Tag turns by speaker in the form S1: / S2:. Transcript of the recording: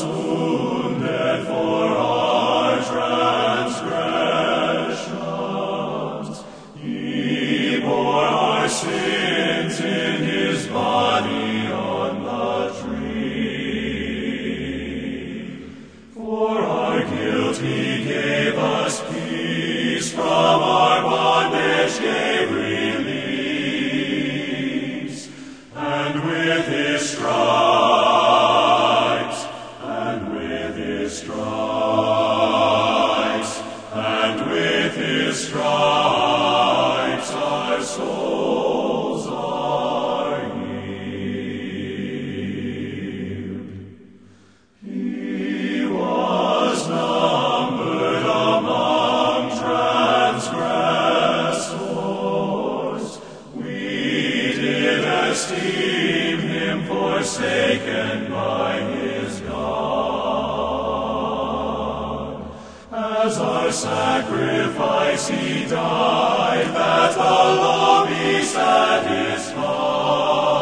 S1: wounded for our transgressions. He bore our sins in his body on the tree. For our guilt he gave us peace, from our bondage gave release. And with his stripes, and with his stripes, and with his stripes, our souls are healed. He was numbered among transgressors. We did esteem him forsaken by his God. As our sacrifice he died, that the law be satisfied.